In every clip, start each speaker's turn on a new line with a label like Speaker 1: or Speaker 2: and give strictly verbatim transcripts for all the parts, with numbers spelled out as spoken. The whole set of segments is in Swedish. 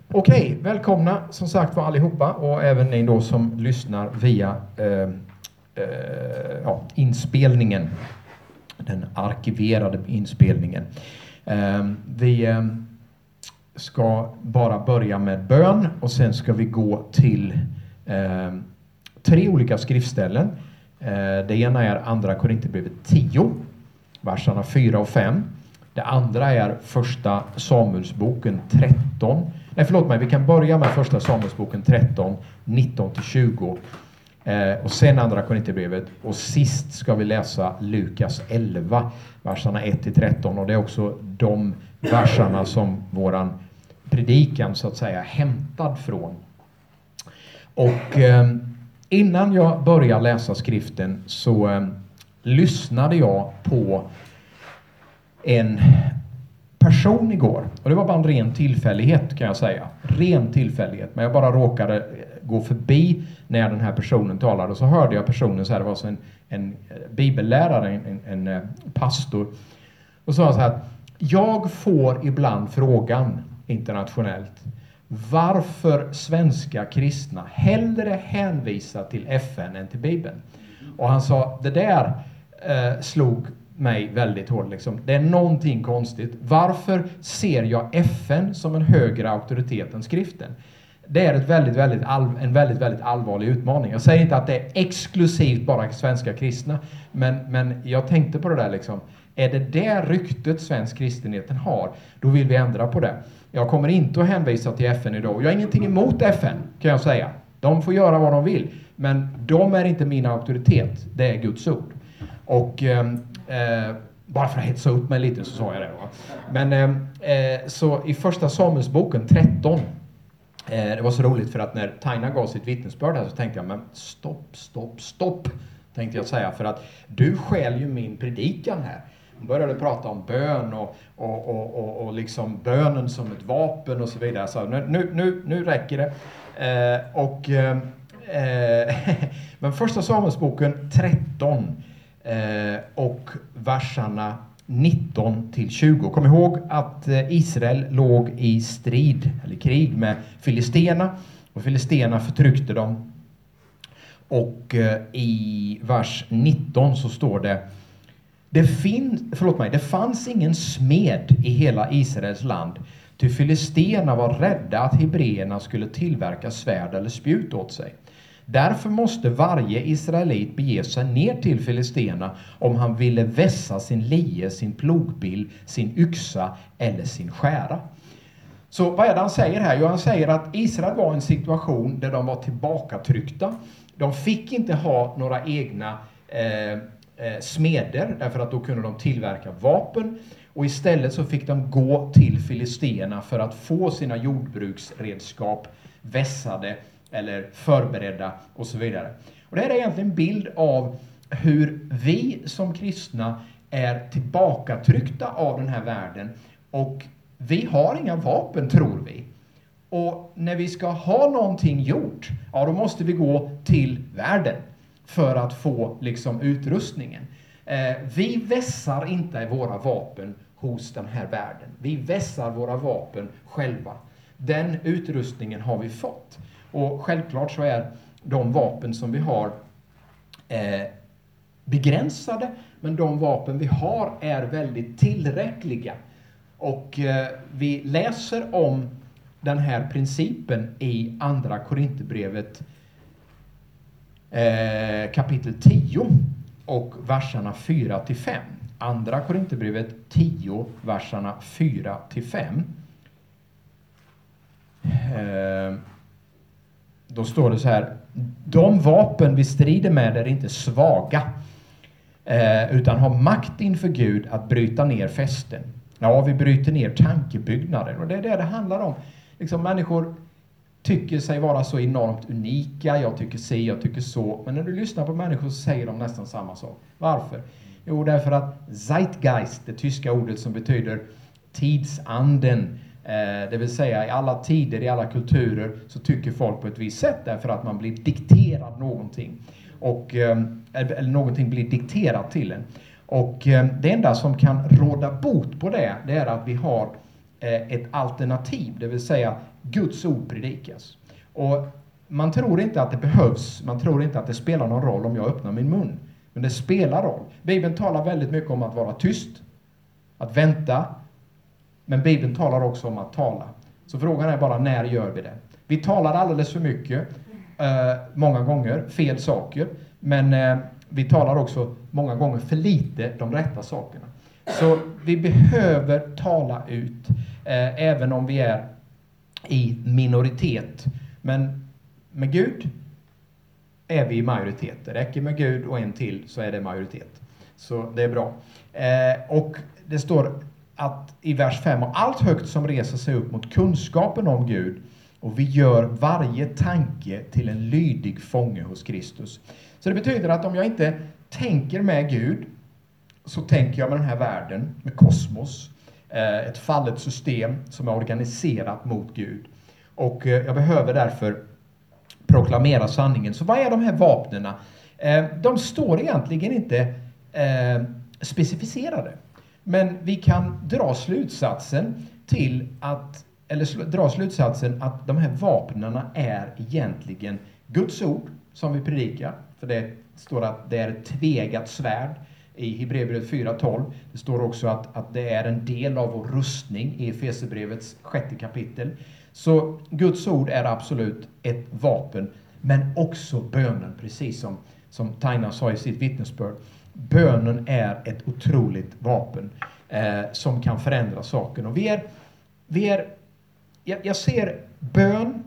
Speaker 1: Okej, välkomna som sagt var allihopa och även ni då som lyssnar via eh, eh, ja, inspelningen. Den arkiverade inspelningen. Eh, vi eh, ska bara börja med bön och sen ska vi gå till eh, tre olika skriftställen. Eh, det ena är andra Korinthierbrevet tio, verserna fyra och fem. Det andra är första Samuelsboken tretton. Nej, förlåt mig, vi kan börja med första Samuelsboken tretton, nitton till tjugo. Eh, och sen andra Korinthierbrevet. Och sist ska vi läsa Lukas elva, verserna ett till tretton. Och det är också de verserna som våran predikan så att säga hämtad från. Och eh, innan jag börjar läsa skriften så eh, lyssnade jag på en person igår. Och det var bara en ren tillfällighet kan jag säga. Ren tillfällighet. Men jag bara råkade gå förbi när den här personen talade. Och så hörde jag personen så här. Det var så en, en bibellärare, en, en, en pastor. Och så sa han så här. Jag får ibland frågan internationellt. Varför svenska kristna hellre hänvisar till F N än till Bibeln. Och han sa, det där eh, slog mig väldigt hårt. Liksom. Det är någonting konstigt. Varför ser jag F N som en högre auktoritet än skriften? Det är ett väldigt, väldigt all, en väldigt, väldigt allvarlig utmaning. Jag säger inte att det är exklusivt bara svenska kristna. Men, men jag tänkte på det där. Liksom. Är det det ryktet svensk kristenheten har, då vill vi ändra på det. Jag kommer inte att hänvisa till F N idag. Jag har ingenting emot F N, kan jag säga. De får göra vad de vill. Men de är inte min auktoritet. Det är Guds ord. Och eh, bara för att hetsa upp mig lite så sa jag det. Va? Men eh, så i första Samuelsboken tretton. Eh, det var så roligt för att när Taina gav sitt vittnesbörd här så tänkte jag, men stopp, stopp, stopp. Tänkte jag säga, för att du skäl ju min predikan här. Hon började prata om bön och, och, och, och, och liksom bönen som ett vapen och så vidare. Så nu, nu, nu räcker det. Eh, och, eh, men första Samuelsboken tretton eh, och verserna nitton till tjugo. Kom ihåg att Israel låg i strid eller krig med filisterna. Och filisterna förtryckte dem. Och eh, i vers nitton så står det. Det, fin, förlåt mig, det fanns ingen smed i hela Israels land, ty filisterna var rädda att hebreerna skulle tillverka svärd eller spjut åt sig. Därför måste varje israelit bege sig ner till filisterna om han ville vässa sin lie, sin plogbill, sin yxa eller sin skära. Så vad är det han säger här? Jo, han säger att Israel var i en situation där de var tillbakatryckta. De fick inte ha några egna eh, smeder, därför att då kunde de tillverka vapen, och istället så fick de gå till filisterna för att få sina jordbruksredskap vässade eller förberedda och så vidare. Och det här är egentligen en bild av hur vi som kristna är tillbakatryckta av den här världen, och vi har inga vapen, tror vi. Och när vi ska ha någonting gjort, ja, då måste vi gå till världen för att få liksom utrustningen. Eh, vi vässar inte våra vapen hos den här världen. Vi vässar våra vapen själva. Den utrustningen har vi fått. Och självklart så är de vapen som vi har eh, begränsade, men de vapen vi har är väldigt tillräckliga. Och eh, vi läser om den här principen i andra Korinthierbrevet Eh, kapitel tio och verserna fyra till fem. Andra Korinthierbrevet tio, verserna fyra till fem. Eh, då står det så här. De vapen vi strider med är inte svaga, eh, utan har makt inför Gud att bryta ner fästen. Ja, vi bryter ner tankebyggnader, och det är det det handlar om. Liksom människor tycker sig vara så enormt unika. Jag tycker si, jag tycker så. Men när du lyssnar på människor så säger de nästan samma sak. Varför? Jo, därför att Zeitgeist, det tyska ordet som betyder tidsanden, eh, det vill säga i alla tider, i alla kulturer, så tycker folk på ett visst sätt därför att man blir dikterad någonting. Och, eh, eller någonting blir dikterat till en. Och eh, det enda som kan råda bot på det, det är att vi har eh, ett alternativ, det vill säga Guds ord predikas. Och man tror inte att det behövs, man tror inte att det spelar någon roll om jag öppnar min mun. Men det spelar roll. Bibeln talar väldigt mycket om att vara tyst, att vänta. Men Bibeln talar också om att tala. Så frågan är bara, när gör vi det? Vi talar alldeles för mycket, eh, många gånger, fel saker. Men eh, vi talar också många gånger för lite de rätta sakerna. Så vi behöver tala ut, eh, även om vi är i minoritet. Men med Gud är vi i majoritet. Det räcker med Gud och en till så är det majoritet. Så det är bra. Eh, och det står att i vers fem, och allt högt som reser sig upp mot kunskapen om Gud, och vi gör varje tanke till en lydig fånge hos Kristus. Så det betyder att om jag inte tänker med Gud, så tänker jag med den här världen, med kosmos, eh, ett fallet system som är organiserat mot Gud. Och eh, jag behöver därför proklamera sanningen. Så vad är de här vapnena? Eh, de står egentligen inte eh, specificerade. Men vi kan dra slutsatsen till att, eller sl- dra slutsatsen att de här vapnena är egentligen Guds ord som vi predikar. För det står att det är ett tveeggat svärd i Hebreerbrevet fyra tolv. Det står också att, att det är en del av vår rustning i Efesierbrevets sjätte kapitel. Så Guds ord är absolut ett vapen, men också bönen, precis som, som Taina sa i sitt vittnesbörd. Bönen är ett otroligt vapen eh, som kan förändra saken. Och vi är, vi är, jag, jag ser bön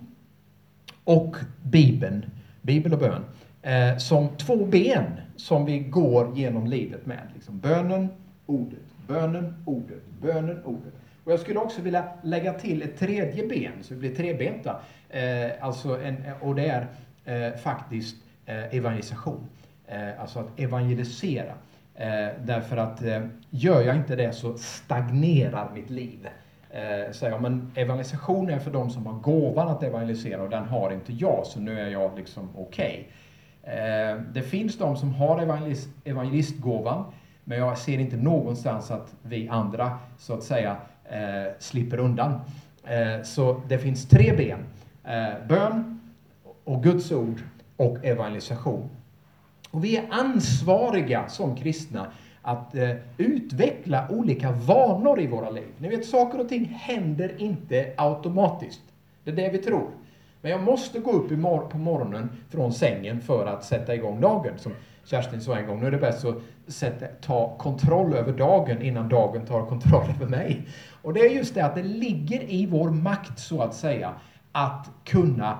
Speaker 1: och Bibeln, Bibel och bön, eh, som två ben som vi går genom livet med. Liksom bönen, ordet, bönen, ordet, bönen, ordet. Och jag skulle också vilja lägga till ett tredje ben, så det blir trebenta. Eh, alltså en, och det är eh, faktiskt eh, evangelisation. Eh, alltså att evangelisera. Eh, därför att eh, gör jag inte det så stagnerar mitt liv. Eh, så, ja, men evangelisation är för de som har gåvan att evangelisera, och den har inte jag, så nu är jag liksom okej. Okay. Eh, det finns de som har evangelist, evangelistgåvan, men jag ser inte någonstans att vi andra så att säga eh, slipper undan. Eh, så det finns tre ben. Eh, bön och Guds ord och evangelisation. Och vi är ansvariga som kristna att eh, utveckla olika vanor i våra liv. Ni vet, saker och ting händer inte automatiskt. Det är det vi tror. Men jag måste gå upp i mor- på morgonen från sängen för att sätta igång dagen. Som Kerstin sa en gång, nu är det bäst att sätta, ta kontroll över dagen innan dagen tar kontroll över mig. Och det är just det att det ligger i vår makt, så att säga, att kunna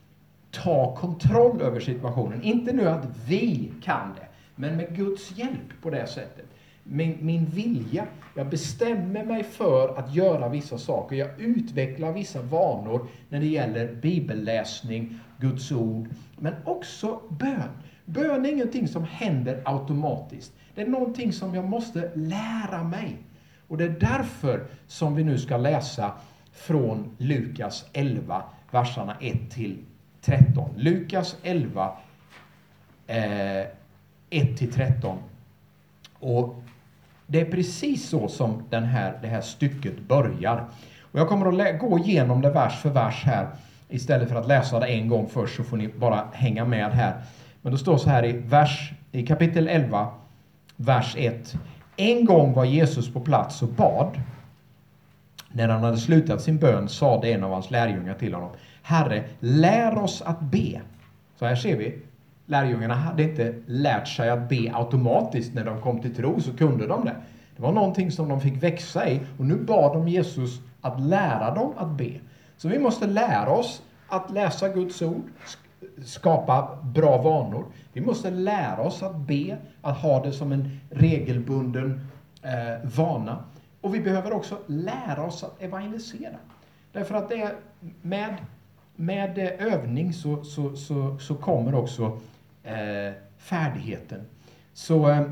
Speaker 1: ta kontroll över situationen. Inte nu att vi kan det, men med Guds hjälp på det sättet. Min, min vilja, jag bestämmer mig för att göra vissa saker. Jag utvecklar vissa vanor när det gäller bibelläsning, Guds ord, men också bön. Bön är ingenting som händer automatiskt. Det är någonting som jag måste lära mig. Och det är därför som vi nu ska läsa från Lukas elva, verserna ett till tretton. Lukas elva, eh, ett till tretton. Och det är precis så som den här, det här stycket börjar. Och jag kommer att lä- gå igenom det vers för vers här. Istället för att läsa det en gång först, så får ni bara hänga med här. Men då står så här i, vers, i kapitel elva, vers ett. En gång var Jesus på plats och bad. När han hade slutat sin bön sade en av hans lärjungar till honom: Herre, lär oss att be. Så här ser vi. Lärjungarna hade inte lärt sig att be automatiskt när de kom till tro, så kunde de det. Det var någonting som de fick växa i, och nu bad de Jesus att lära dem att be. Så vi måste lära oss att läsa Guds ord, skapa bra vanor. Vi måste lära oss att be, att ha det som en regelbunden eh, vana. Och vi behöver också lära oss att evangelisera. Därför att det är med, med övning så, så, så, så kommer också eh, färdigheten. Så eh,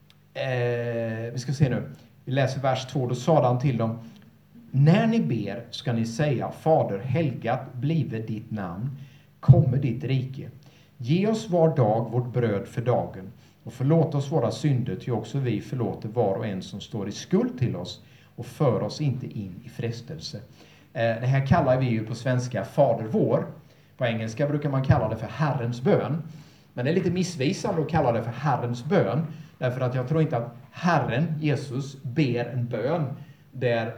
Speaker 1: vi ska se nu. Vi läser vers två. Då sa han till dem: när ni ber ska ni säga: Fader, helgat blive ditt namn, kommer ditt rike. Ge oss var dag vårt bröd för dagen, och förlåt oss våra synder, ty också vi förlåter var och en som står i skuld till oss. och för oss inte in i frestelse. Eh, det här kallar vi ju på svenska Fader vår. På engelska brukar man kalla det för Herrens bön. Men det är lite missvisande att kalla det för Herrens bön. Därför att jag tror inte att Herren, Jesus, ber en bön där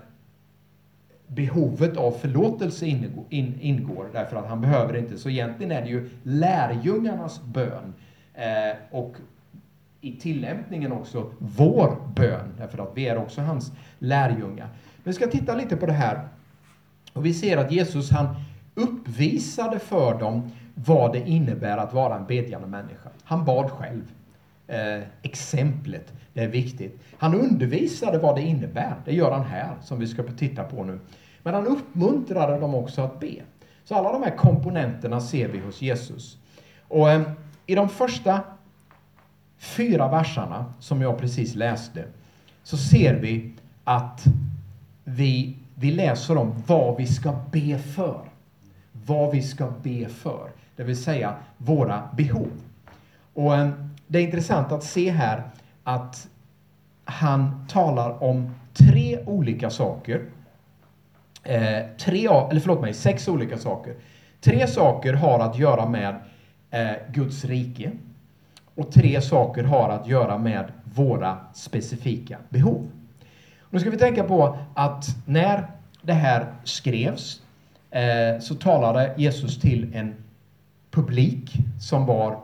Speaker 1: behovet av förlåtelse ingår. Därför att han behöver det inte. Så egentligen är det ju lärjungarnas bön. Eh, och i tillämpningen också vår bön. Därför att vi är också hans lärjungar. Vi ska titta lite på det här. Och vi ser att Jesus han uppvisade för dem vad det innebär att vara en bedjande människa. Han bad själv. Eh, exemplet, det är viktigt. Han undervisade vad det innebär. Det gör han här, som vi ska titta på nu. Men han uppmuntrade dem också att be. Så alla de här komponenterna ser vi hos Jesus. Och eh, i de första fyra verserna som jag precis läste så ser vi att vi, vi läser om vad vi ska be för. Vad vi ska be för. Det vill säga våra behov. Och eh, det är intressant att se här att han talar om tre olika saker. Eh, tre, eller förlåt mig, sex olika saker. Tre saker har att göra med eh, Guds rike. Och tre saker har att göra med våra specifika behov. Nu ska vi tänka på att när det här skrevs eh, så talade Jesus till en publik som var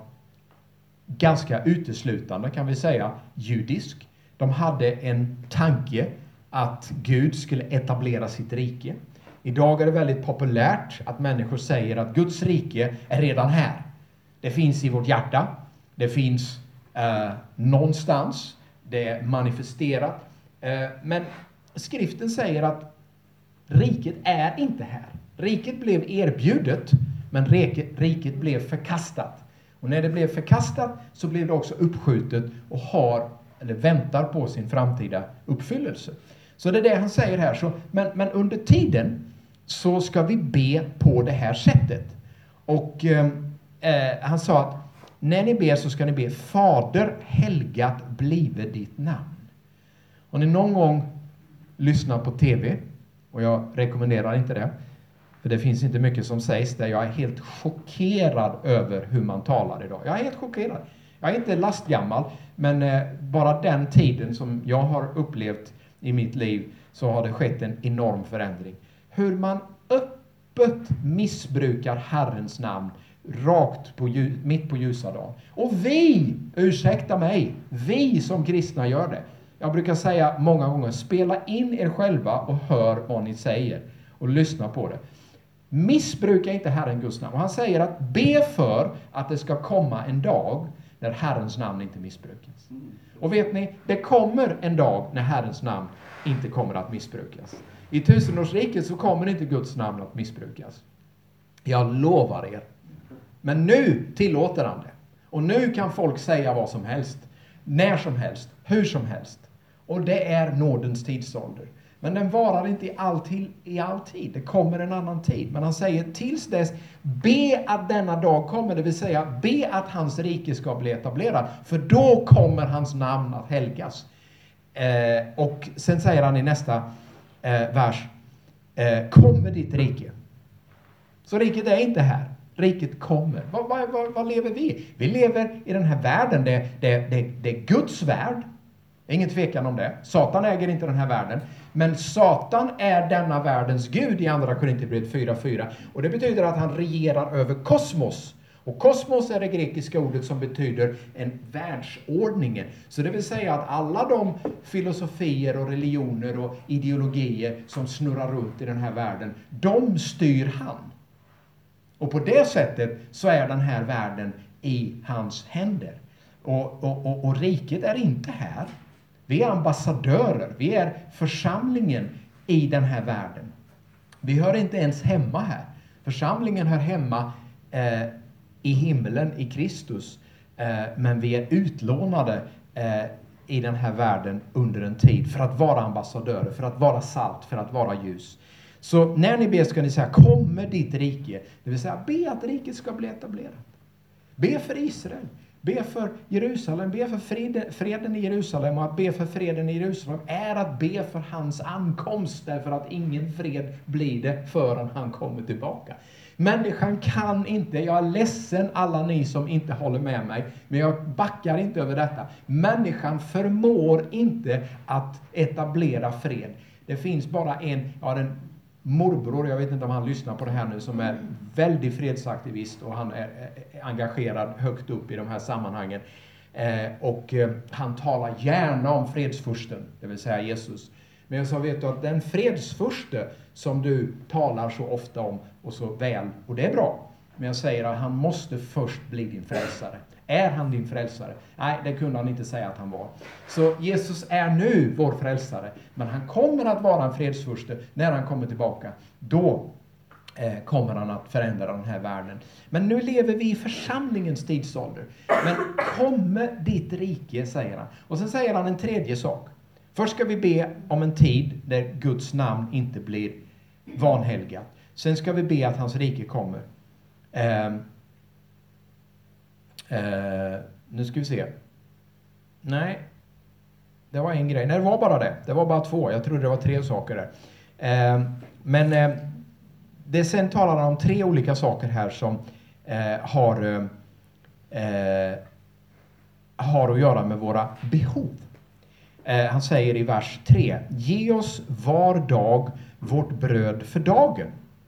Speaker 1: ganska uteslutande, kan vi säga, judisk. De hade en tanke att Gud skulle etablera sitt rike. Idag är det väldigt populärt att människor säger att Guds rike är redan här. Det finns i vårt hjärta. Det finns eh, någonstans. Det är manifesterat. Eh, men skriften säger att riket är inte här. Riket blev erbjudet, men riket, riket blev förkastat. Och när det blev förkastat så blev det också uppskjutet och har, eller väntar på sin framtida uppfyllelse. Så det är det han säger här. Så, men, men under tiden så ska vi be på det här sättet. Och eh, han sa att när ni ber så ska ni be Fader, helgat blive ditt namn. Om ni någon gång lyssnar på tv, och jag rekommenderar inte det, för det finns inte mycket som sägs där jag är helt chockerad över hur man talar idag. Jag är helt chockerad. Jag är inte lastgammal, men eh, bara den tiden som jag har upplevt i mitt liv så har det skett en enorm förändring. Hur man öppet missbrukar Herrens namn rakt på, mitt på ljusa dagen. Och vi, ursäkta mig, vi som kristna gör det. Jag brukar säga många gånger, spela in er själva och hör vad ni säger. Och lyssna på det. Missbruka inte Herren Guds namn. Och han säger att be för att det ska komma en dag när Herrens namn inte missbrukas. Och vet ni, det kommer en dag när Herrens namn inte kommer att missbrukas. I tusenårsriket så kommer inte Guds namn att missbrukas. Jag lovar er. Men nu tillåter han det. Och nu kan folk säga vad som helst. När som helst. Hur som helst. Och det är nådens tidsålder. Men den varar inte i all, till, i all tid. Det kommer en annan tid. Men han säger tills dess, be att denna dag kommer. Det vill säga, be att hans rike ska bli etablerad. För då kommer hans namn att helgas. Eh, och sen säger han i nästa eh, vers, eh, kommer ditt rike. Så riket är inte här. Riket kommer. Vad, vad, vad, vad lever vi? Vi lever i den här världen. Det, det, det, det är Guds värld. Ingen tvekan om det. Satan äger inte den här världen. Men Satan är denna världens Gud i andra Korinthierbrevet fyra fyra. Och det betyder att han regerar över kosmos. Och kosmos är det grekiska ordet som betyder en världsordningen. Så det vill säga att alla de filosofier och religioner och ideologier som snurrar runt i den här världen, de styr han. Och på det sättet så är den här världen i hans händer. Och, och, och, och riket är inte här. Vi är ambassadörer. Vi är församlingen i den här världen. Vi hör inte ens hemma här. Församlingen hör hemma eh, i himlen, i Kristus. Eh, men vi är utlånade eh, i den här världen under en tid. För att vara ambassadörer, för att vara salt, för att vara ljus. Så när ni ber ska ni säga, kommer ditt rike. Det vill säga, be att riket ska bli etablerat. Be för Israel. Be för Jerusalem, be för freden, freden i Jerusalem, och att be för freden i Jerusalem är att be för hans ankomst, därför att ingen fred blir det förrän han kommer tillbaka. Människan kan inte, jag är ledsen alla ni som inte håller med mig, men jag backar inte över detta. Människan förmår inte att etablera fred. Det finns bara en, ja, en morbror, jag vet inte om han lyssnar på det här nu, som är väldigt fredsaktivist, och han är engagerad högt upp i de här sammanhangen. Eh, och eh, han talar gärna om fredsfursten, det vill säga Jesus. Men jag sa, vet du att den fredsfurste som du talar så ofta om och så väl, och det är bra, men jag säger att han måste först bli din frälsare. Är han din frälsare? Nej, det kunde han inte säga att han var. Så Jesus är nu vår frälsare, men han kommer att vara en fredsfurste när han kommer tillbaka. Då eh, kommer han att förändra den här världen. Men nu lever vi i församlingens tidsålder. Men kommer ditt rike, säger han. Och sen säger han en tredje sak. Först ska vi be om en tid där Guds namn inte blir vanhelgat. Sen ska vi be att hans rike kommer. Eh, eh, nu ska vi se. Nej, det var en grej. Nej, det var bara det. Det var bara två. Jag trodde det var tre saker där. Eh, men eh, det sen talar han om tre olika saker här som eh, har, eh, har att göra med våra behov. Eh, han säger i vers tre: ge oss var dag vårt bröd för dagen.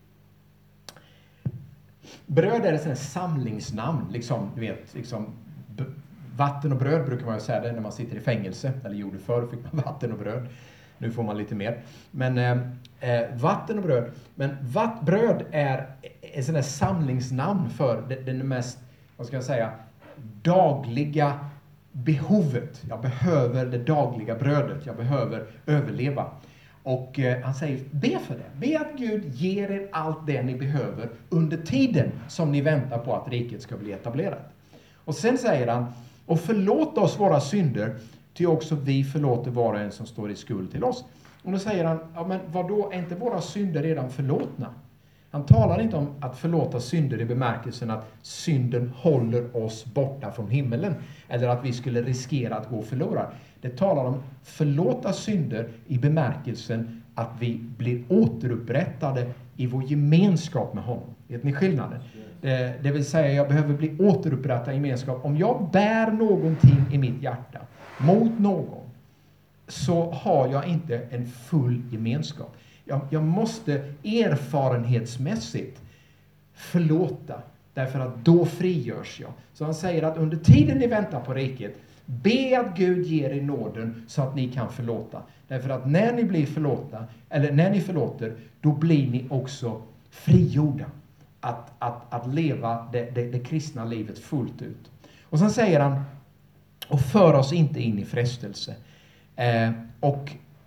Speaker 1: Bröd är ett sånt samlingsnamn, liksom, du vet, liksom, b- vatten och bröd brukar man ju säga det när man sitter i fängelse, eller gjorde förr fick man vatten och bröd, nu får man lite mer. Men eh, eh, vatten och bröd, men vatt, bröd är ett sånt samlingsnamn för det, det mest, vad ska jag säga, dagliga behovet. Jag behöver det dagliga brödet, jag behöver överleva. Och eh, han säger, be för det. Be att Gud ger er allt det ni behöver under tiden som ni väntar på att riket ska bli etablerat. Och sen säger han, och förlåt oss våra synder, till också vi förlåter var och en som står i skuld till oss. Och då säger han, ja men vadå, är inte våra synder redan förlåtna? Han talar inte om att förlåta synder i bemärkelsen att synden håller oss borta från himmelen, eller att vi skulle riskera att gå förlorade. Det talar om förlåta synder i bemärkelsen att vi blir återupprättade i vår gemenskap med honom. Vet ni skillnaden? Det, det vill säga, jag behöver bli återupprättad i gemenskap. Om jag bär någonting i mitt hjärta mot någon, så har jag inte en full gemenskap. Jag, jag måste erfarenhetsmässigt förlåta, därför att då frigörs jag. Så han säger att under tiden ni väntar på riket, be att Gud ger er nåden så att ni kan förlåta. Därför att när ni blir förlåta, eller när ni förlåter, då blir ni också frigjorda att, att, att leva det, det, det kristna livet fullt ut. Och sen säger han, och för oss inte in i frestelse. Eh, och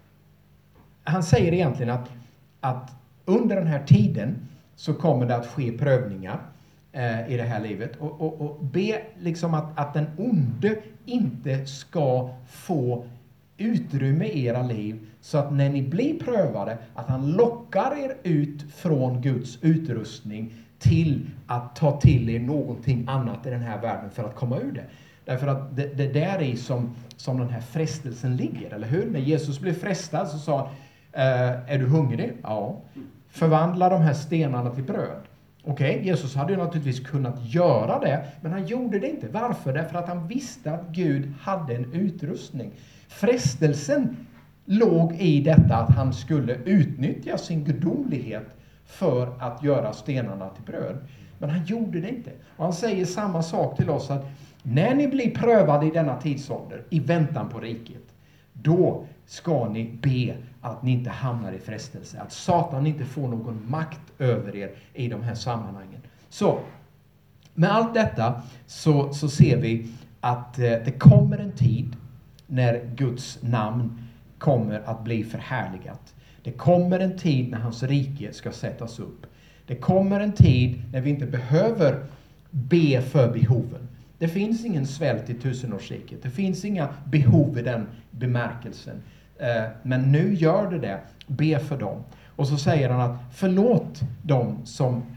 Speaker 1: han säger egentligen att, att under den här tiden så kommer det att ske prövningar eh, i det här livet. Och, och, och be liksom att, att den onde inte ska få utrymme i era liv, så att när ni blir prövade, att han lockar er ut från Guds utrustning till att ta till er någonting annat i den här världen för att komma ur det. Därför att det, det där är som, som den här frestelsen ligger, eller hur? När Jesus blev frestad så sa han, eh, är du hungrig? Ja. Förvandla de här stenarna till bröd. Okej, okay, Jesus hade ju naturligtvis kunnat göra det, men han gjorde det inte. Varför? Därför att han visste att Gud hade en utrustning. Frestelsen låg i detta att han skulle utnyttja sin gudomlighet för att göra stenarna till bröd. Men han gjorde det inte. Och han säger samma sak till oss, att när ni blir prövade i denna tidsålder, i väntan på riket, då ska ni be att ni inte hamnar i frestelse. Att Satan inte får någon makt över er i de här sammanhangen. Så, med allt detta så, så ser vi att eh, det kommer en tid när Guds namn kommer att bli förhärligat. Det kommer en tid när hans rike ska sättas upp. Det kommer en tid när vi inte behöver be för behoven. Det finns ingen svält i tusenårsriket. Det finns inga behov i den bemärkelsen. Men nu gör det det. Be för dem. Och så säger han att förlåt dem som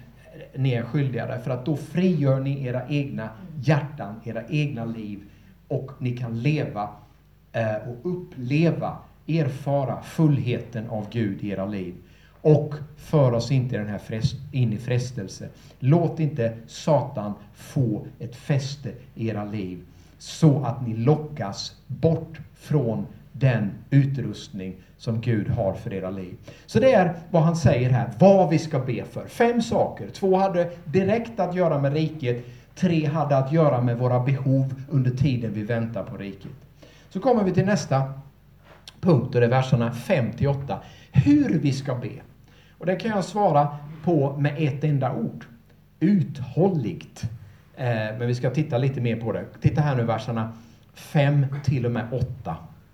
Speaker 1: ni är skyldiga, därför att då frigör ni era egna hjärtan, era egna liv, och ni kan leva eh, och uppleva, erfara fullheten av Gud i era liv. Och för oss inte i den här frest, in i frestelse. Låt inte Satan få ett fäste i era liv så att ni lockas bort från den utrustning som Gud har för era liv. Så det är vad han säger här, vad vi ska be för. Fem saker. Två hade direkt att göra med riket. Tre hade att göra med våra behov under tiden vi väntar på riket. Så kommer vi till nästa punkt, och det är verserna fem till åtta. Hur vi ska be. Och det kan jag svara på med ett enda ord. Uthålligt. Eh, men vi ska titta lite mer på det. Titta här nu, verserna fem till och med åtta.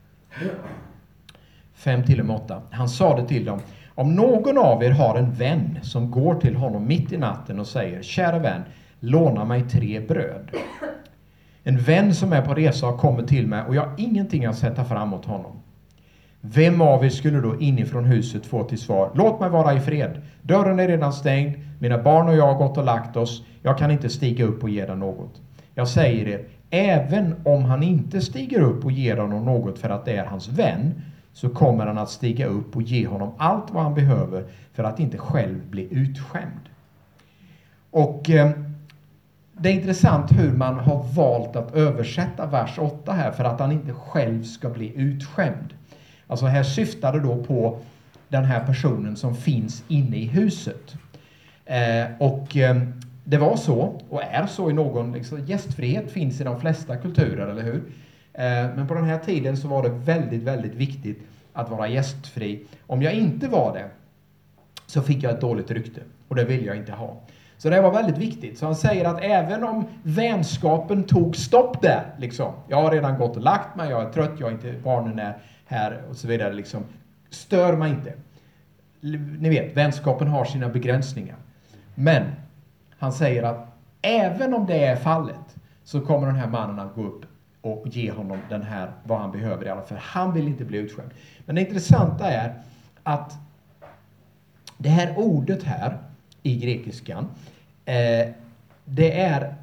Speaker 1: fem till och med åtta. Han sa det till dem: om någon av er har en vän som går till honom mitt i natten och säger: kära vän, låna mig tre bröd. En vän som är på resa kommer till mig och jag har ingenting att sätta fram åt honom. Vem av er skulle då inifrån huset få till svar: låt mig vara i fred. Dörren är redan stängd. Mina barn och jag har gått och lagt oss. Jag kan inte stiga upp och ge dem något. Jag säger er, även om han inte stiger upp och ger honom något för att det är hans vän, så kommer han att stiga upp och ge honom allt vad han behöver för att inte själv bli utskämd. Och eh, det är intressant hur man har valt att översätta vers åtta här, för att han inte själv ska bli utskämd. Alltså här syftar det då på den här personen som finns inne i huset. Eh, och eh, det var så, och är så i någon, liksom, gästfrihet finns i de flesta kulturer, eller hur? Eh, men på den här tiden så var det väldigt, väldigt viktigt att vara gästfri. Om jag inte var det så fick jag ett dåligt rykte, och det vill jag inte ha. Så det var väldigt viktigt. Så han säger att även om vänskapen tog stopp där, liksom, jag har redan gått och lagt mig, jag är trött, jag är inte, barnen är här och så vidare, liksom, stör mig inte. Ni vet, vänskapen har sina begränsningar. Men han säger att även om det är fallet så kommer den här mannen att gå upp och ge honom den här, vad han behöver i alla fall. Han vill inte bli utskämd. Men det intressanta är att det här ordet här i grekiskan, eh, det är,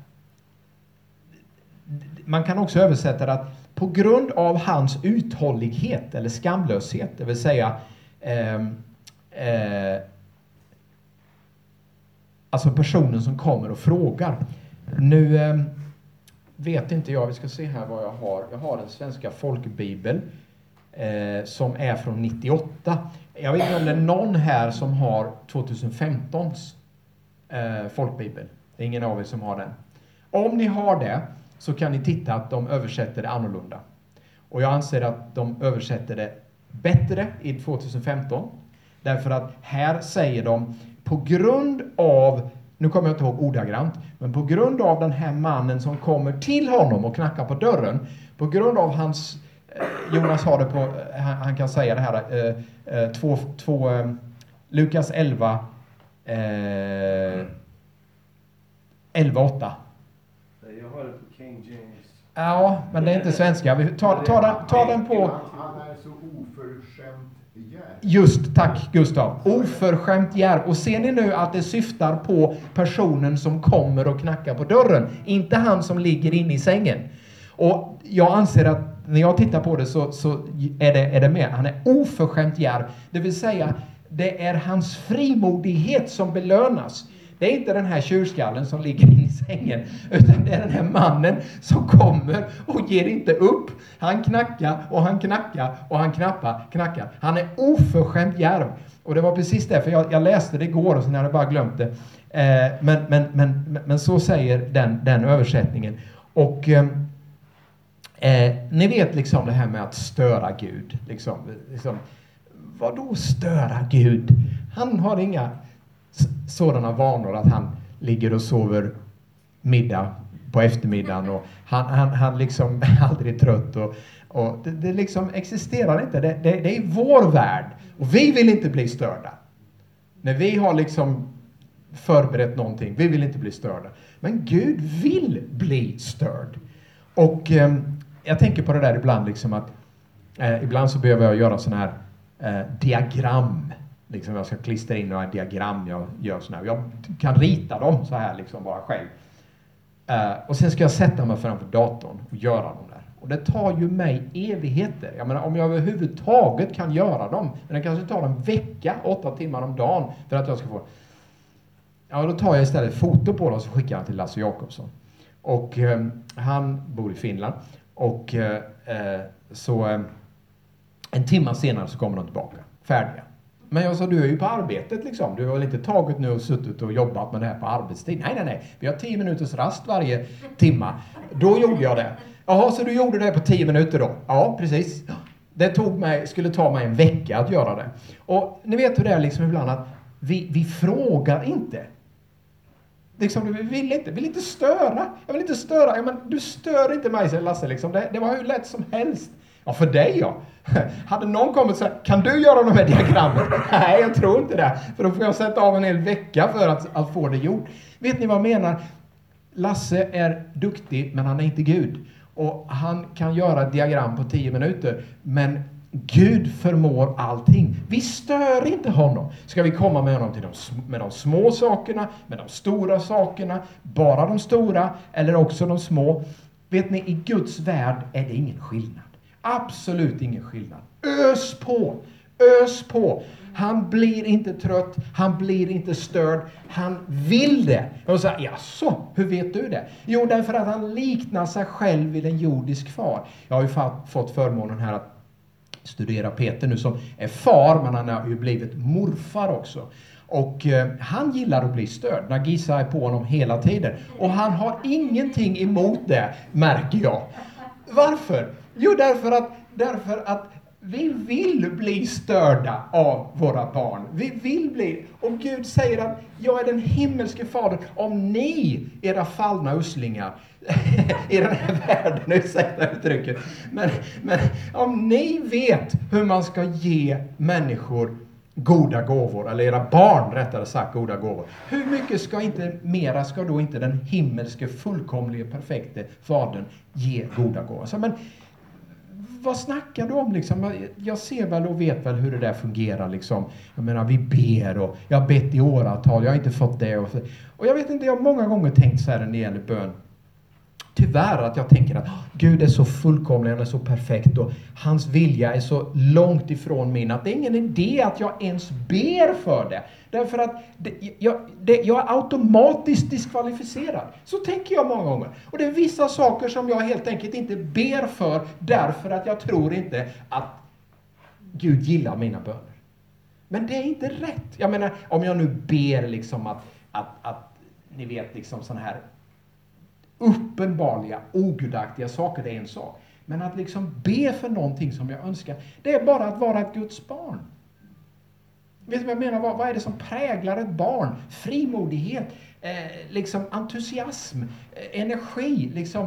Speaker 1: man kan också översätta det att på grund av hans uthållighet eller skamlöshet, det vill säga eh, eh, alltså personen som kommer och frågar. Nu eh, vet inte jag, vi ska se här vad jag har. Jag har en svenska folkbibel eh, som är från nittioåtta. Jag vet inte om det är någon här som har tjugohundrafemtons eh, folkbibel. Det är ingen av er som har den. Om ni har det så kan ni titta att de översätter det annorlunda. Och jag anser att de översätter det bättre i tjugohundrafemton. Därför att här säger de, på grund av, nu kommer jag inte ihåg ordagrant, men på grund av den här mannen som kommer till honom och knackar på dörren, på grund av hans, eh, Jonas har det på, eh, han, han kan säga det här, eh, eh, två, två, eh, Lukas elva, eh, elva åtta.
Speaker 2: Jag har det på King James.
Speaker 1: Ja, men det är inte svenska. Vi tar, tar, den, tar den på...
Speaker 3: Han är så oförskämt djärv.
Speaker 1: Just, tack Gustav. Oförskämt djärv. Och ser ni nu att det syftar på personen som kommer och knackar på dörren. Inte han som ligger inne i sängen. Och jag anser att när jag tittar på det så, så är, det, är det med. Han är oförskämt djärv. Det vill säga, det är hans frimodighet som belönas. Det är inte den här tjurskallen som ligger inne i sängen, utan det är den här mannen som kommer och ger inte upp. Han knackar och han knackar och han knappar, knackar. Han är oförskämt djärv. Och det var precis det, för jag, jag läste det igår och sen hade jag bara glömt det. Eh, men, men, men, men så säger den, den översättningen. Och eh, eh, ni vet liksom det här med att störa Gud. Liksom, liksom, vadå störa Gud? Han har inga sådana vanor att han ligger och sover middag på eftermiddagen och han, han, han liksom är aldrig trött och, och det, det liksom existerar inte. Det, det, det är vår värld och vi vill inte bli störda. När vi har liksom förberett någonting, vi vill inte bli störda. Men Gud vill bli störd. Och eh, jag tänker på det där ibland liksom att eh, ibland så behöver jag göra sån här eh, diagram. Liksom jag ska klistra in några diagram, jag gör såna här. Jag kan rita dem så här liksom bara själv. Uh, och sen ska jag sätta mig framför datorn och göra dem där. Och det tar ju mig evigheter. Jag menar, om jag överhuvudtaget kan göra dem, men det kanske tar en vecka, åtta timmar om dagen för att jag ska få... Ja, då tar jag istället foto på dem och så skickar jag till Lasse Jakobsson. Och uh, han bor i Finland. Och uh, uh, så uh, en timme senare så kommer de tillbaka, färdiga. Men jag sa, du är ju på arbetet liksom. Du har väl inte tagit nu och suttit och jobbat med det här på arbetstid? Nej, nej, nej. Vi har tio minuters rast varje timma. Då gjorde jag det. Jaha, så du gjorde det på tio minuter då? Ja, precis. Det tog mig, skulle ta mig en vecka att göra det. Och ni vet hur det är liksom ibland att vi, vi frågar inte. Liksom, vi vill inte, vill inte störa. Jag vill inte störa. Ja, men du stör inte mig, säger Lasse. Liksom. Det, det var hur lätt som helst. Ja, för dig ja. Hade någon kommit och sagt, kan du göra de här diagrammen? Nej, jag tror inte det. För då får jag sätta av en hel vecka för att, att få det gjort. Vet ni vad jag menar? Lasse är duktig, men han är inte Gud. Och han kan göra ett diagram på tio minuter. Men Gud förmår allting. Vi stör inte honom. Ska vi komma med honom till de, med de små sakerna, med de stora sakerna, bara de stora eller också de små. Vet ni, i Guds värld är det ingen skillnad. Absolut ingen skillnad. Ös på, ös på. Han blir inte trött, han blir inte störd, han vill det. Och så, jaså, hur vet du det? Jo, därför att han liknar sig själv vid en jordisk far. Jag har ju fått förmånen här att studera Peter nu som är far, men han har ju blivit morfar också. Och eh, han gillar att bli störd. Nagisa är på honom hela tiden. Och han har ingenting emot det, märker jag. Varför? Jo, därför att, därför att vi vill bli störda av våra barn. Vi vill bli. Och Gud säger att jag är den himmelske fadern. Om ni, era fallna uslingar, i den här världen, nu säger jag uttrycket. Men, men om ni vet hur man ska ge människor goda gåvor, eller era barn rättare sagt goda gåvor. Hur mycket ska inte, mera ska då inte den himmelske, fullkomlige, perfekte fadern ge goda gåvor? Så, men vad snackar du om liksom? Jag ser väl och vet väl hur det där fungerar liksom. Jag menar, vi ber och jag har bett i åratal, jag har inte fått det. Och, och jag vet inte, jag har många gånger tänkt så här när det gäller bön. Tyvärr att jag tänker att Gud är så fullkomlig, han är så perfekt och hans vilja är så långt ifrån min att det är ingen idé att jag ens ber för det. Därför att det, jag, det, jag är automatiskt diskvalificerad. Så tänker jag många gånger. Och det är vissa saker som jag helt enkelt inte ber för därför att jag tror inte att Gud gillar mina böner. Men det är inte rätt. Jag menar, om jag nu ber liksom att, att, att ni vet liksom sån här uppenbarliga, ogudaktiga saker, det är en sak. Men att liksom be för någonting som jag önskar, det är bara att vara ett Guds barn. Vet du vad jag menar? Vad, vad är det som präglar ett barn? Frimodighet, eh, liksom entusiasm, eh, energi, liksom.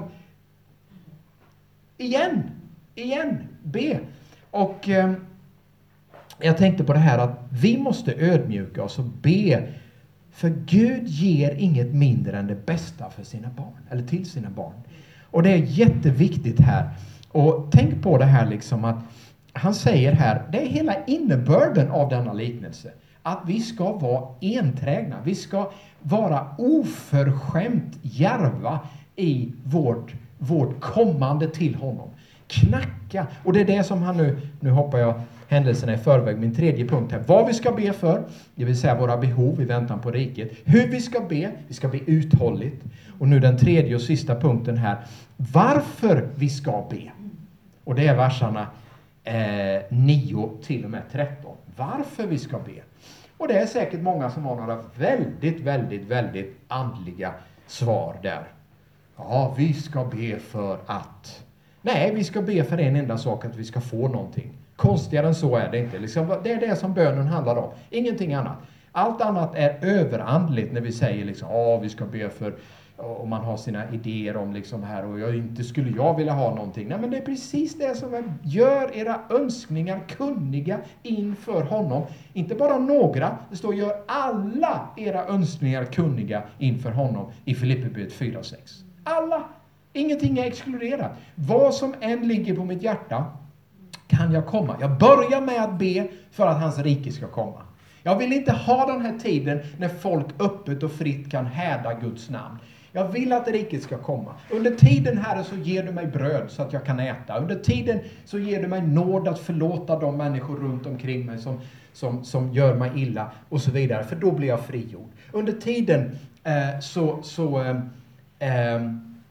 Speaker 1: Igen, igen, be. Och eh, jag tänkte på det här att vi måste ödmjuka oss och be. För Gud ger inget mindre än det bästa för sina barn, eller till sina barn. Och det är jätteviktigt här. Och tänk på det här liksom att han säger här, det är hela innebörden av denna liknelse. Att vi ska vara enträgna, vi ska vara oförskämt djärva i vårt, vårt kommande till honom. Knacka, och det är det som han nu, nu hoppar jag händelserna i förväg, min tredje punkt här. Vad vi ska be för, det vill säga våra behov i väntan på riket. Hur vi ska be, vi ska be uthålligt. Och nu den tredje och sista punkten här. Varför vi ska be. Och det är verserna eh, nio till och med tretton. Varför vi ska be. Och det är säkert många som har några väldigt, väldigt, väldigt andliga svar där. Ja, vi ska be för att. Nej, vi ska be för en enda sak, att vi ska få någonting. Konstigare än så är det inte. Liksom, det är det som bönen handlar om. Ingenting annat. Allt annat är överandligt när vi säger liksom, ja, vi ska be för, och man har sina idéer om liksom här, och jag, inte skulle jag vilja ha någonting. Nej, men det är precis det som är, gör era önskningar kunniga inför honom. Inte bara några, det står gör alla era önskningar kunniga inför honom i Filipperbrevet fyra och sex. Alla. Ingenting är exkluderat. Vad som än ligger på mitt hjärta kan jag komma. Jag börjar med att be för att hans rike ska komma. Jag vill inte ha den här tiden när folk öppet och fritt kan häda Guds namn. Jag vill att riket ska komma. Under tiden, Herre, så ger du mig bröd så att jag kan äta. Under tiden så ger du mig nåd att förlåta de människor runt omkring mig som, som, som gör mig illa och så vidare. För då blir jag frigjord. Under tiden eh, så, så eh, eh,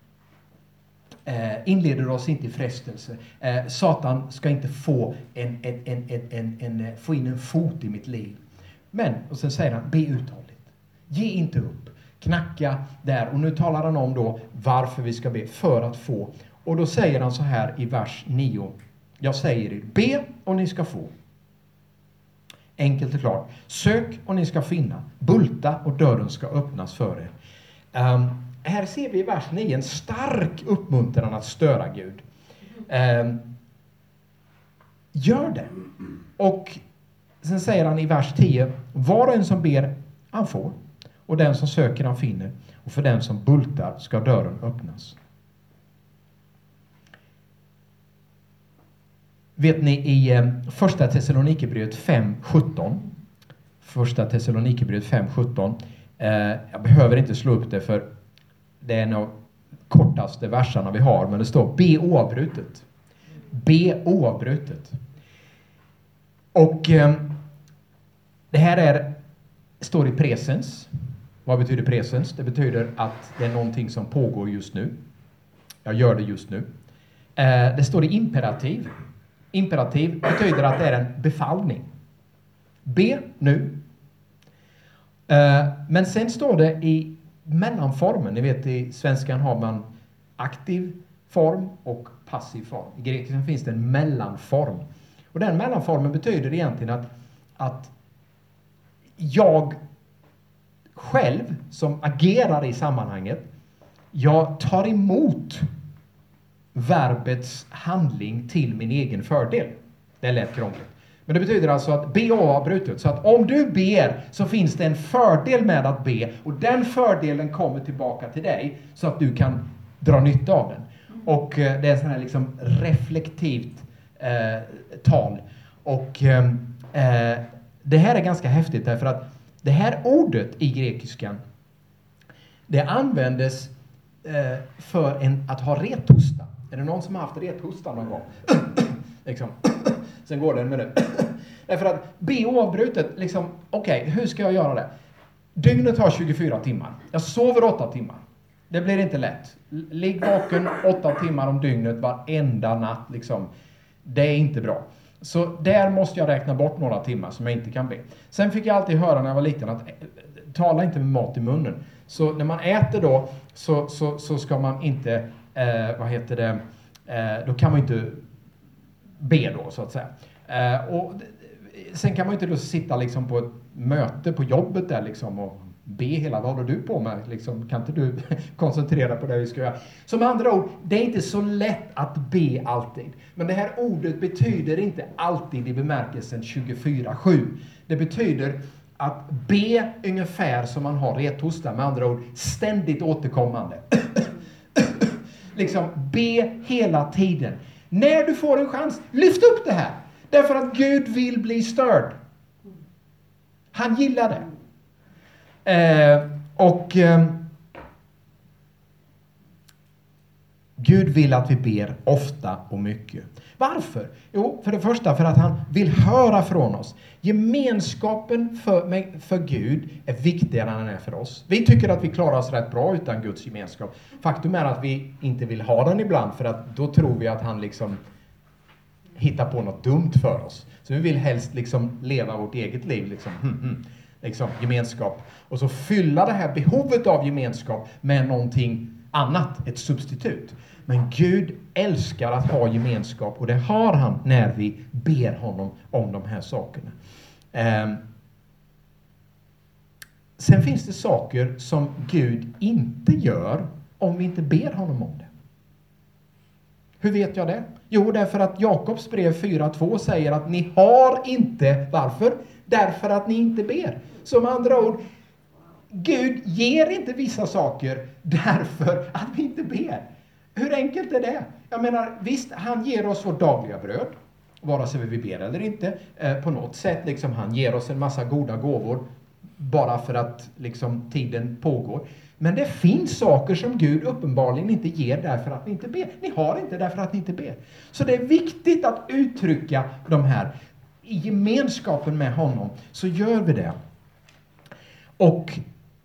Speaker 1: inleder du oss inte i frestelse. Eh, Satan ska inte få, en, en, en, en, en, en, få in en fot i mitt liv. Men, och sen säger han, be uthålligt. Ge inte upp. Knacka där. Och nu talar han om då varför vi ska be. För att få. Och då säger han så här i vers nio. Jag säger er, be och ni ska få. Enkelt och klart. Sök och ni ska finna. Bulta och dörren ska öppnas för er. Um, här ser vi i vers nio en stark uppmuntran att störa Gud. Um, gör det. Och sen säger han i vers tio. Var och en som ber, han får. Och den som söker han finner. Och för den som bultar ska dörren öppnas. Vet ni i eh, första Thessalonikerbrevet fem sjutton. Första Thessalonikerbrevet fem sjutton. Eh, jag behöver inte slå upp det för det är en av kortaste verserna vi har. Men det står be oavbrutet. Be oavbrutet. Och eh, det här är, står i presens. Vad betyder presens? Det betyder att det är någonting som pågår just nu. Jag gör det just nu. Eh, det står i imperativ. Imperativ betyder att det är en befallning. Be nu. Eh, men sen står det i mellanformen. Ni vet, i svenskan har man aktiv form och passiv form. I grekiskan finns det en mellanform. Och den mellanformen betyder egentligen att, att jag själv som agerar i sammanhanget, jag tar emot verbets handling till min egen fördel. Det är lätt krångligt. Men det betyder alltså att be oavbrutet. Så att om du ber så finns det en fördel med att be. Och den fördelen kommer tillbaka till dig så att du kan dra nytta av den. Och eh, det är sån här liksom reflektivt eh, tal. Och eh, det här är ganska häftigt därför att det här ordet i grekiskan, det användes eh, för en, att ha rethosta. Är det någon som har haft rethosta någon gång? liksom. Sen går det en minut. Därför att be oavbrutet, liksom, okej, okay, hur ska jag göra det? Dygnet har tjugofyra timmar. Jag sover åtta timmar. Det blir inte lätt. Ligg vaken åtta timmar om dygnet varenda natt. Liksom. Det är inte bra. Så där måste jag räkna bort några timmar som jag inte kan be. Sen fick jag alltid höra när jag var liten att tala inte med mat i munnen. Så när man äter då så, så, så ska man inte, eh, vad heter det, eh, då kan man inte be då så att säga. Eh, och sen kan man inte då sitta liksom på ett möte på jobbet där liksom och be hela, vad håller du på med? Liksom, kan inte du koncentrera på det vi ska göra? Som andra ord, det är inte så lätt att be alltid. Men det här ordet betyder inte alltid i bemärkelsen tjugofyra sju. Det betyder att be ungefär som man har rethosta, med andra ord ständigt återkommande. liksom be hela tiden. När du får en chans, lyft upp det här. Därför att Gud vill bli störd. Han gillar det. Eh, och eh, Gud vill att vi ber ofta och mycket. Varför? Jo, för det första för att han vill höra från oss. Gemenskapen för, med, för Gud är viktigare än den är för oss. Vi tycker att vi klarar oss rätt bra utan Guds gemenskap. Faktum är att vi inte vill ha den ibland för att då tror vi att han liksom hittar på något dumt för oss. Så vi vill helst liksom leva vårt eget liv liksom. Hmm, hmm. Liksom, gemenskap. Och så fylla det här behovet av gemenskap med någonting annat, ett substitut. Men Gud älskar att ha gemenskap och det har han när vi ber honom om de här sakerna. Um, sen finns det saker som Gud inte gör om vi inte ber honom om det. Hur vet jag det? Jo, därför att Jakobs brev fyra två säger att ni har inte, varför? Därför att ni inte ber. Som andra ord, Gud ger inte vissa saker därför att vi inte ber. Hur enkelt är det? Jag menar, visst, han ger oss vårt dagliga bröd. vare sig vi ber eller inte. Eh, på något sätt, liksom, han ger oss en massa goda gåvor bara för att liksom, tiden pågår. Men det finns saker som Gud uppenbarligen inte ger därför att ni inte ber. Ni har inte därför att ni inte ber. Så det är viktigt att uttrycka de här i gemenskapen med honom, så gör vi det. Och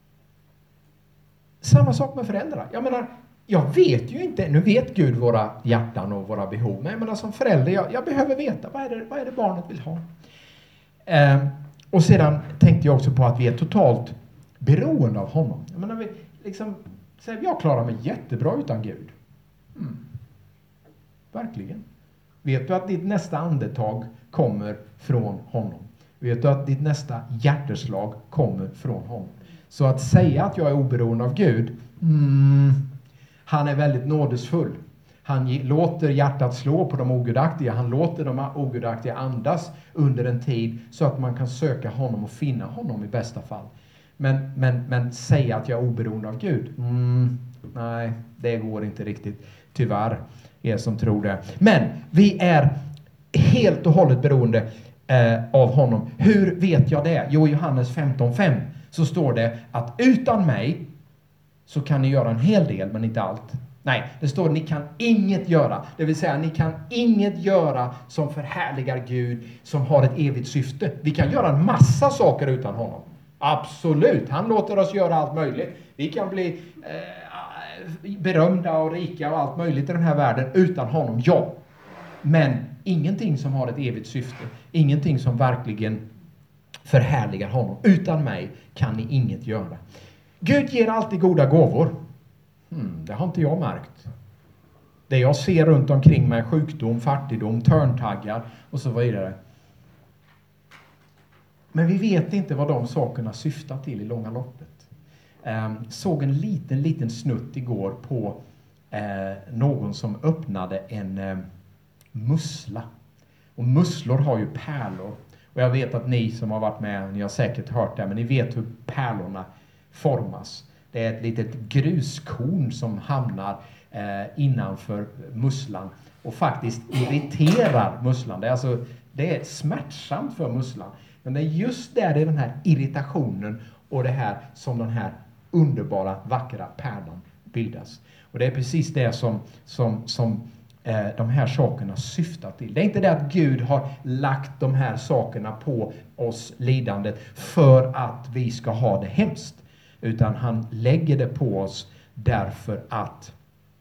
Speaker 1: samma sak med föräldrar. Jag menar, jag vet ju inte, nu vet Gud våra hjärtan och våra behov, men jag menar som förälder, jag, jag behöver veta, vad är, det, vad är det barnet vill ha? Eh, och sedan tänkte jag också på att vi är totalt beroende av honom. Jag menar, vi liksom, säger, jag klarar mig jättebra utan Gud. Mm. Verkligen. Vet du att ditt nästa andetag kommer från honom? Vet du att ditt nästa hjärteslag kommer från honom? Så att säga att jag är oberoende av Gud, mm, han är väldigt nådesfull. Han ge, låter hjärtat slå på de ogudaktiga. Han låter de ogudaktiga andas under en tid så att man kan söka honom och finna honom i bästa fall. Men, men, men säga att jag är oberoende av Gud, mm, nej, det går inte riktigt. Tyvärr, er som tror det. Men vi är helt och hållet beroende eh, av honom. Hur vet jag det? Jo, i Johannes femton fem så står det att utan mig så kan ni göra en hel del, men inte allt. Nej, det står ni kan inget göra. Det vill säga, ni kan inget göra som förhärligar Gud, som har ett evigt syfte. Vi kan göra en massa saker utan honom. Absolut, han låter oss göra allt möjligt. Vi kan bli eh, berömda och rika och allt möjligt i den här världen utan honom, ja. Men ingenting som har ett evigt syfte. Ingenting som verkligen förhärligar honom. Utan mig kan ni inget göra. Gud ger alltid goda gåvor. Hmm, det har inte jag märkt. Det jag ser runt omkring mig, sjukdom, fattigdom, törntaggar och så vidare. Men vi vet inte vad de sakerna syftar till i långa loppet. Eh, såg en liten, liten snutt igår på eh, någon som öppnade en eh, mussla. Och musslor har ju pärlor. Och jag vet att ni som har varit med, ni har säkert hört det, men ni vet hur pärlorna formas. Det är ett litet gruskorn som hamnar eh, innanför musslan och faktiskt irriterar musslan. Det är, alltså, det är smärtsamt för musslan. Men det är just där det är den här irritationen och det här som den här underbara, vackra pärlan bildas. Och det är precis det som, som, som eh, de här sakerna syftar till. Det är inte det att Gud har lagt de här sakerna på oss, lidandet, för att vi ska ha det hemskt. Utan han lägger det på oss därför att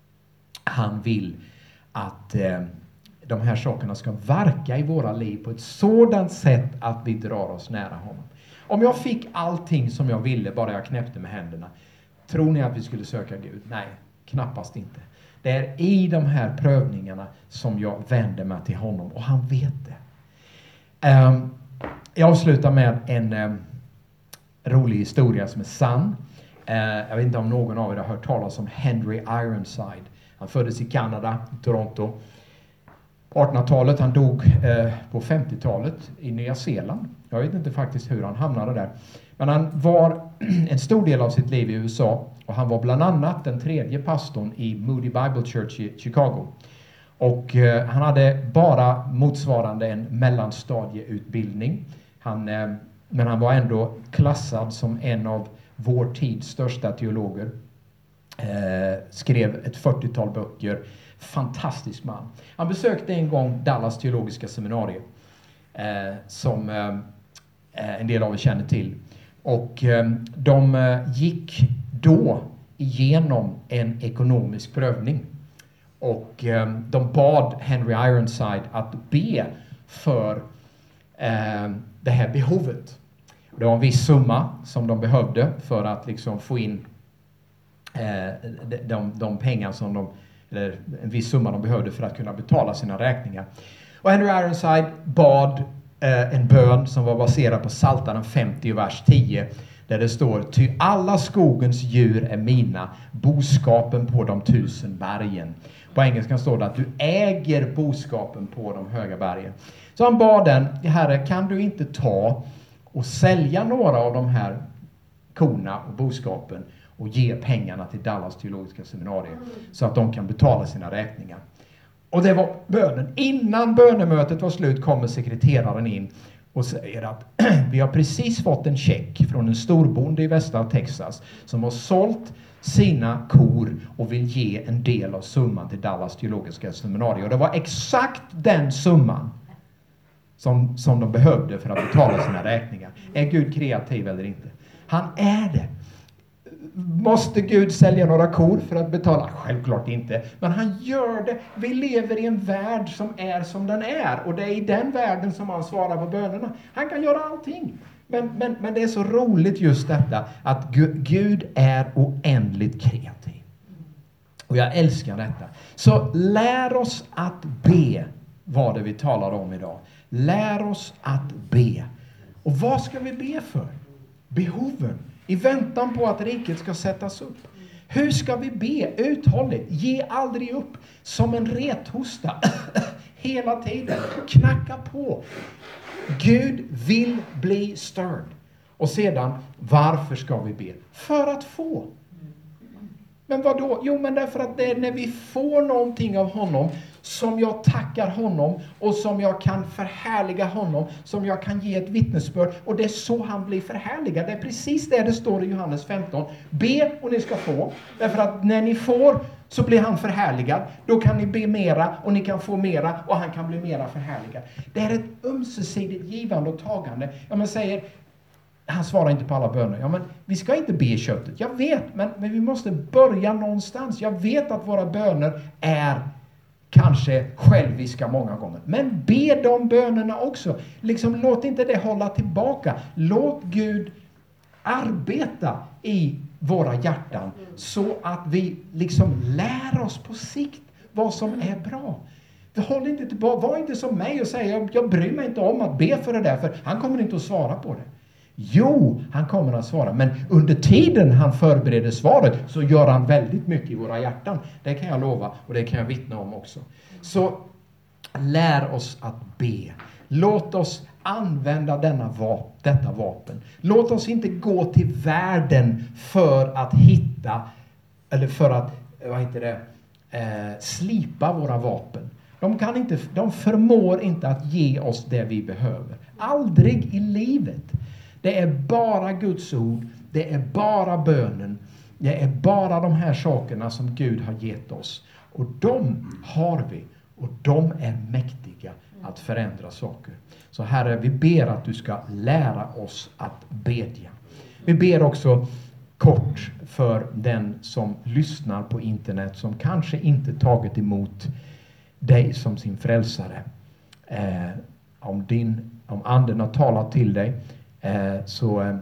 Speaker 1: han vill att eh, de här sakerna ska verka i våra liv på ett sådant sätt att vi drar oss nära honom. Om jag fick allting som jag ville, bara jag knäppte med händerna, tror ni att vi skulle söka Gud? Nej, knappast inte. Det är i de här prövningarna som jag vänder mig till honom och han vet det. Um, jag avslutar med en um, rolig historia som är sann. Uh, jag vet inte om någon av er har hört talas om Henry Ironside. Han föddes i Kanada, i Toronto. På artonhundratalet, han dog eh, på femtiotalet i Nya Zeeland. Jag vet inte faktiskt hur han hamnade där. Men han var en stor del av sitt liv i U S A. Och han var bland annat den tredje pastorn i Moody Bible Church i Chicago. Och eh, han hade bara motsvarande en mellanstadieutbildning. Han, eh, men han var ändå klassad som en av vår tids största teologer. Eh, skrev ett fyrtiotal böcker. Fantastisk man. Han besökte en gång Dallas teologiska seminarium. Eh, som eh, en del av er känner till. Och eh, de eh, gick då igenom en ekonomisk prövning. Och eh, de bad Henry Ironside att be för eh, det här behovet. Det var en viss summa som de behövde för att liksom få in eh, de, de, de pengar som de, eller en viss summa de behövde för att kunna betala sina räkningar. Och Henry Ironside bad eh, en bön som var baserad på Psaltaren femtio, vers tio. Där det står: ty alla skogens djur är mina, boskapen på de tusen bergen. På engelska står det att du äger boskapen på de höga bergen. Så han bad den: Herre, kan du inte ta och sälja några av de här korna och boskapen och ge pengarna till Dallas teologiska seminarium så att de kan betala sina räkningar. Och det var bönen. Innan bönemötet var slut kommer sekreteraren in och säger att vi har precis fått en check från en storbonde i västra Texas som har sålt sina kor och vill ge en del av summan till Dallas teologiska seminarium. Och det var exakt den summan som, som de behövde för att betala sina räkningar. Är Gud kreativ eller inte? Han är det. Måste Gud sälja några kor för att betala? Självklart inte. Men han gör det. Vi lever i en värld som är som den är. Och det är i den världen som han svarar på bönerna. Han kan göra allting. Men, men, men det är så roligt just detta att Gud är oändligt kreativ. Och jag älskar detta. Så lär oss att be, vad det vi talar om idag. Lär oss att be. Och vad ska vi be för? Behoven. I väntan på att riket ska sättas upp. Hur ska vi be uthålligt? Ge aldrig upp. Som en rethosta. Hela tiden. Knacka på. Gud vill bli störd. Och sedan, varför ska vi be? För att få. Men vad då? Jo, men därför att det är när vi får någonting av honom som jag tackar honom och som jag kan förhärliga honom, som jag kan ge ett vittnesbörd, och det är så han blir förhärligad. Det är precis det det står i Johannes femton. Be och ni ska få, därför att när ni får så blir han förhärligad. Då kan ni be mera och ni kan få mera och han kan bli mera förhärligad. Det är ett ömsesidigt givande och tagande. Ja, men säger, han svarar inte på alla böner. Ja, men vi ska inte be i köttet. Jag vet, men, men vi måste börja någonstans. Jag vet att våra böner är kanske själviska många gånger. Men be de bönerna också. Liksom, låt inte det hålla tillbaka. Låt Gud arbeta i våra hjärtan så att vi liksom lär oss på sikt vad som är bra. Håll inte tillbaka. Var inte som mig och säg jag, jag bryr mig inte om att be för det där, för han kommer inte att svara på det. Jo, han kommer att svara. Men under tiden han förbereder svaret så gör han väldigt mycket i våra hjärtan. Det kan jag lova och det kan jag vittna om också. Så lär oss att be. Låt oss använda denna vap- detta vapen. Låt oss inte gå till världen för att hitta, eller för att, vad heter det, eh, slipa våra vapen. De, kan inte, de förmår inte att ge oss det vi behöver. Aldrig i livet. Det är bara Guds ord. Det är bara bönen. Det är bara de här sakerna som Gud har gett oss. Och de har vi. Och de är mäktiga att förändra saker. Så Herre, vi ber att du ska lära oss att bedja. Vi ber också kort för den som lyssnar på internet, som kanske inte tagit emot dig som sin frälsare. Eh, om, din, om anden har talat till dig, eh, så eh,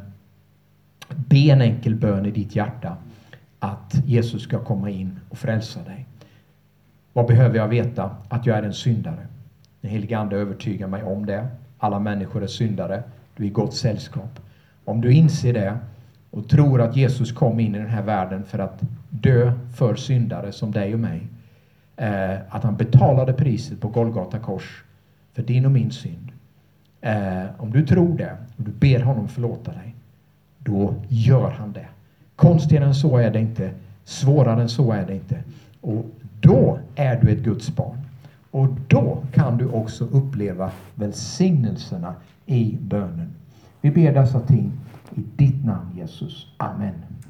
Speaker 1: be en enkel bön i ditt hjärta att Jesus ska komma in och frälsa dig. Vad behöver jag veta? Att jag är en syndare. Den helige ande övertygar mig om det. Alla människor är syndare. Du är i gott sällskap. Om du inser det och tror att Jesus kom in i den här världen för att dö för syndare som dig och mig. Eh, att han betalade priset på Golgata kors för din och min synd. Eh, om du tror det och du ber honom förlåta dig, då gör han det. Konstigare än så är det inte. Svårare än så är det inte. Och då är du ett Guds barn. Och då kan du också uppleva välsignelserna i bönen. Vi ber dessa ting i ditt namn, Jesus. Amen.